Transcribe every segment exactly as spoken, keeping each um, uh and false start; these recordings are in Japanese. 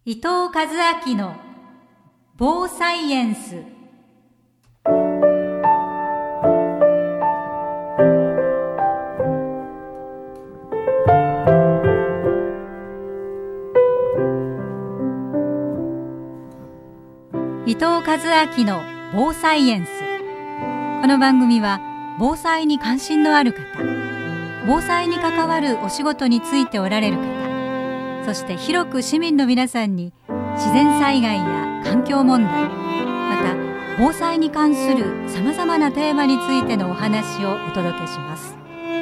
伊藤和明の防災エンス。伊藤和明の防災エンス。この番組は防災に関心のある方、防災に関わるお仕事についておられる方、そして広く市民の皆さんに自然災害や環境問題、また防災に関するさまざまなテーマについてのお話をお届けします。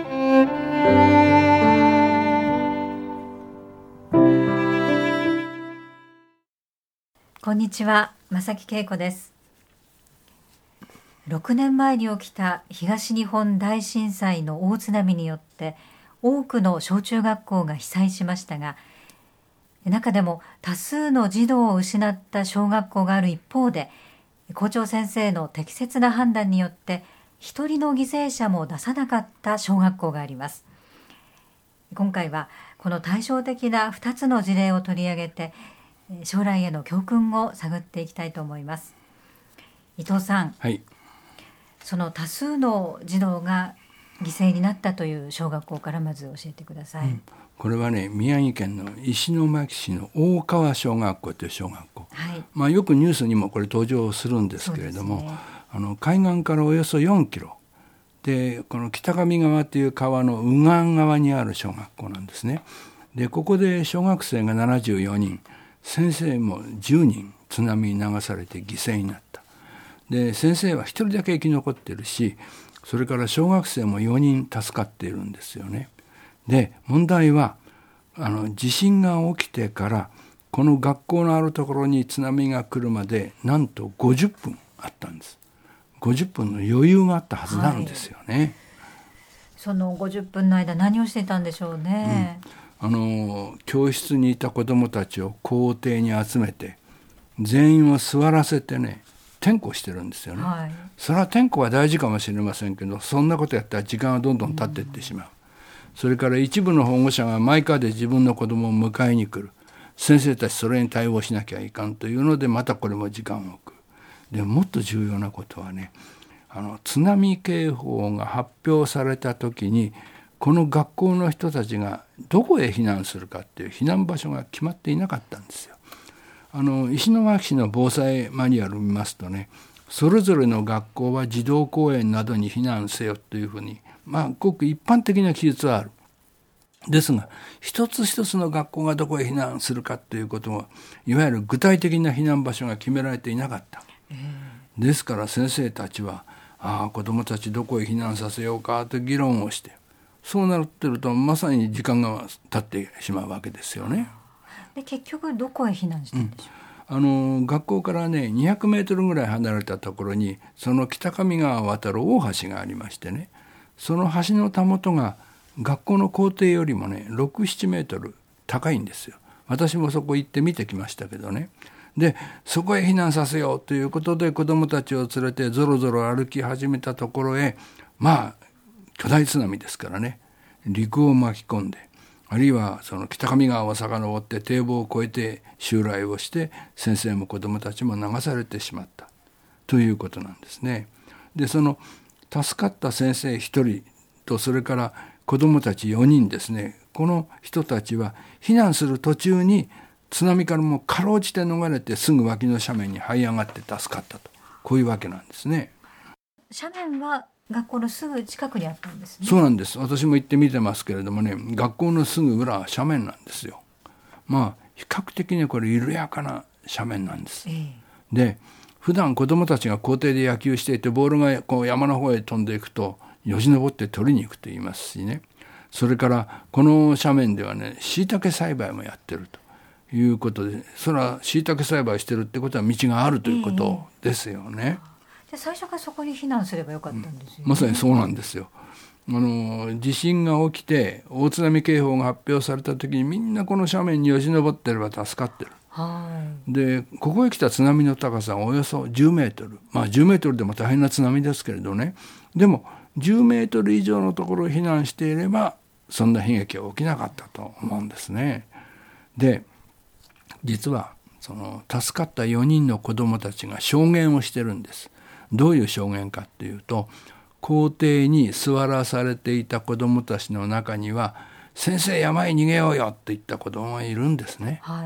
こんにちは、正木恵子です。ろくねんまえに起きた東日本大震災の大津波によって多くの小中学校が被災しましたが、中でも多数の児童を失った小学校がある一方で、校長先生の適切な判断によって一人の犠牲者も出さなかった小学校があります。今回はこの対照的なふたつの事例を取り上げて、将来への教訓を探っていきたいと思います。伊藤さん、 はい、 その多数の児童が犠牲になったという小学校からまず教えてください。うん、 これはね、宮城県の石巻市の大川小学校という小学校、はい、まあ、よくニュースにもこれ登場するんですけれども、ね、あの海岸からおよそよんキロで、この北上川という川の右岸側にある小学校なんですね。でここで小学生がななじゅうよにん、先生もじゅうにん津波に流されて犠牲になった。で先生はひとりだけ生き残ってるし、それから小学生もよにん助かっているんですよね。で問題はあの地震が起きてからこの学校のあるところに津波が来るまでなんとごじゅっぷんあったんです。ごじゅっぷんの余裕があったはずなんですよね。はい、 そのごじゅっぷんの間何をしていたんでしょうね。 うん、あの教室にいた子どもたちを校庭に集めて全員を座らせてね、点呼してるんですよね。はい、それは点呼は大事かもしれませんけど、そんなことやったら時間はどんどん経っていってしまう。うん、それから一部の保護者がマイカーで自分の子供を迎えに来る。先生たちそれに対応しなきゃいかんというので、またこれも時間を置く。でもっと重要なことはね、あの津波警報が発表された時にこの学校の人たちがどこへ避難するかっていう避難場所が決まっていなかったんですよ。あの石巻市の防災マニュアルを見ますとね、それぞれの学校は児童公園などに避難せよというふうに、まあごく一般的な記述はある。ですが一つ一つの学校がどこへ避難するかということは、いわゆる具体的な避難場所が決められていなかった。ですから先生たちはああ子どもたちどこへ避難させようかと議論をして、そうなってるとまさに時間が経ってしまうわけですよね。 で結局どこへ避難したんでしょう。 うん、あの学校からねにひゃくメートルぐらい離れたところにその北上川を渡る大橋がありましてね、その橋のたもとが学校の校庭よりもねろく、ななメートル高いんですよ。私もそこ行って見てきましたけどね。でそこへ避難させようということで子どもたちを連れてぞろぞろ歩き始めたところへ、まあ巨大津波ですからね、陸を巻き込んで、あるいはその北上川を遡って堤防を越えて襲来をして先生も子どもたちも流されてしまったということなんですね。でその助かった先生ひとりとそれから子どもたちよにんですね、この人たちは避難する途中に津波からもかろうじて逃れてすぐ脇の斜面に這い上がって助かったと、こういうわけなんですね。 斜面は学校のすぐ近くにあったんですね。 そうなんです。私も行ってみてますけれどもね、学校のすぐ裏は斜面なんですよ。まあ比較的にこれ緩やかな斜面なんです。えー、で普段子どもたちが校庭で野球していてボールがこう山の方へ飛んでいくとよじ登って取りに行くと言いますしね、それからこの斜面ではね椎茸栽培もやってるということで、それは椎茸栽培してるってことは道があるということですよね。 えー、で最初からそこに避難すればよかったんですよね。 うん、まさにそうなんですよ。あの地震が起きて大津波警報が発表された時にみんなこの斜面によじ登ってれば助かってる。はい、でここへ来た津波の高さがおよそじゅうメートル、まあじゅうメートルでも大変な津波ですけれどね、でもじゅうメートル以上のところを避難していればそんな悲劇は起きなかったと思うんですね。で実はその助かったよにんの子どもたちが証言をしてるんです。どういう証言かっていうと、校庭に座らされていた子どもたちの中には、先生山へ逃げようよって言った子どもがいるんですね、はい、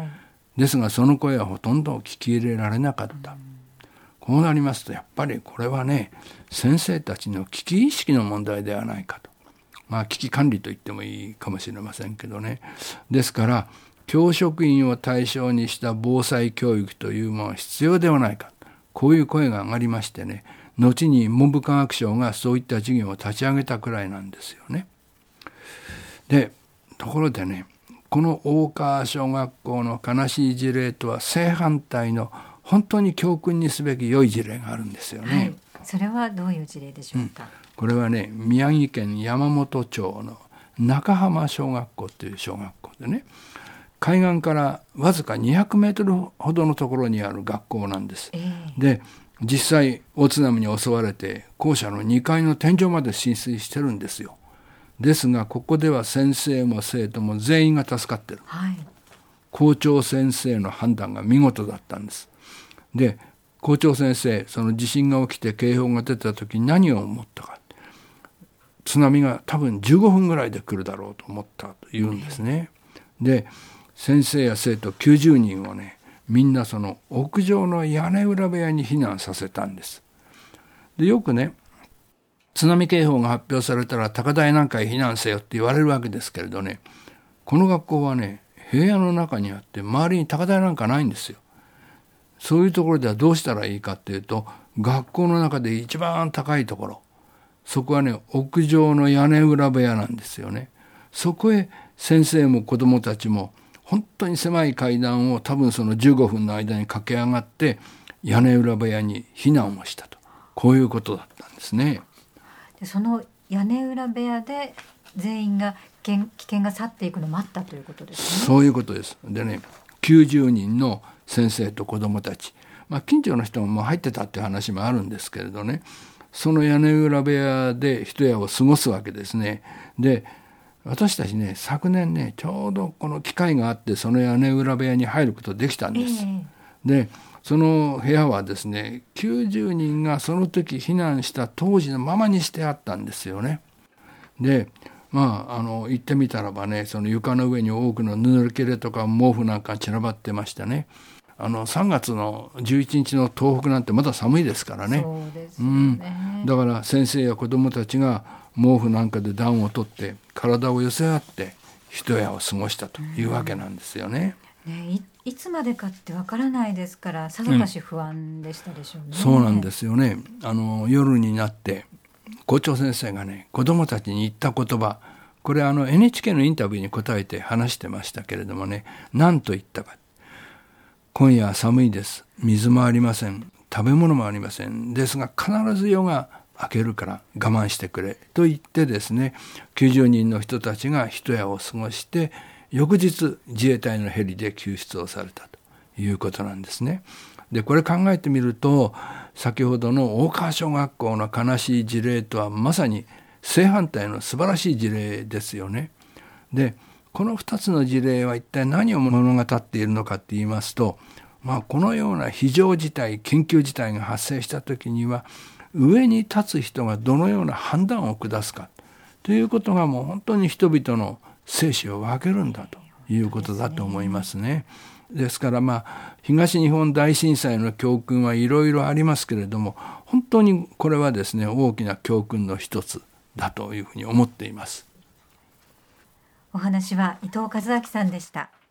ですがその声はほとんど聞き入れられなかった、うん、こうなりますとやっぱりこれはね、先生たちの危機意識の問題ではないかと、まあ危機管理と言ってもいいかもしれませんけどね。ですから教職員を対象にした防災教育というものは必要ではないか、こういう声が上がりましてね、後に文部科学省がそういった事業を立ち上げたくらいなんですよね。で、ところでね、この大川小学校の悲しい事例とは正反対の本当に教訓にすべき良い事例があるんですよね、はい、 それはどういう事例でしょうか。うん、 これはね、宮城県山本町の中浜小学校という小学校でね、海岸からわずかにひゃくメートルほどのところにある学校なんです、えー、で実際大津波に襲われて校舎のにかいの天井まで浸水してるんですよ。ですがここでは先生も生徒も全員が助かってる、はい、校長先生の判断が見事だったんです。で校長先生、その地震が起きて警報が出た時に何を思ったか、津波が多分じゅうごふんぐらいで来るだろうと思ったと言うんですね、うん、で先生や生徒きゅうじゅうにんをね、みんなその屋上の屋根裏部屋に避難させたんです。でよくね、津波警報が発表されたら高台なんかへ避難せよって言われるわけですけれどね、この学校はね、部屋の中にあって周りに高台なんかないんですよ。そういうところではどうしたらいいかっていうと、学校の中で一番高いところ、そこはね、屋上の屋根裏部屋なんですよね。そこへ先生も子どもたちも本当に狭い階段を多分そのじゅうごふんの間に駆け上がって屋根裏部屋に避難をしたと、こういうことだったんですね。 でその屋根裏部屋で全員が危険、危険が去っていくのを待ったということですね。 そういうことです。でね、きゅうじゅうにんの先生と子どもたち、まあ、近所の人ももう入ってたっていう話もあるんですけれどね、その屋根裏部屋で一夜を過ごすわけですね。で私たちね、昨年ね、ちょうどこの機会があってその屋根裏部屋に入ることできたんです、えー、でその部屋はですね、きゅうじゅうにんがその時避難した当時のままにしてあったんですよね。でまあ、あの行ってみたらばね、その床の上に多くの布切れとか毛布なんか散らばってましたね。あのさんがつのじゅういちにちの東北なんてまだ寒いですからね。 そうですよね、 うん、だから先生や子どもたちが毛布なんかで暖を取って体を寄せ合って一夜を過ごしたというわけなんですよね。 うんね、い, いつまでかってわからないですからさぞかし不安でしたでしょうね、 うん、そうなんですよね。あの夜になって校長先生がね、子どもたちに言った言葉、これあの エヌエイチケー のインタビューに答えて話してましたけれどもね、何と言ったか。今夜は寒いです。水もありません。食べ物もありません。ですが必ず夜が明けるから我慢してくれと言ってですね、きゅうじゅうにんの人たちが一夜を過ごして翌日自衛隊のヘリで救出をされたということなんですね。でこれ考えてみると、先ほどの大川小学校の悲しい事例とはまさに正反対の素晴らしい事例ですよね。でこのふたつの事例は一体何を物語っているのかって言いますと、まあ、このような非常事態、緊急事態が発生した時には上に立つ人がどのような判断を下すかということがもう本当に人々の生死を分けるんだということだと思いますね。ですからまあ東日本大震災の教訓はいろいろありますけれども、本当にこれはですね、大きな教訓の一つだというふうに思っています。 お話は伊藤和明さんでした。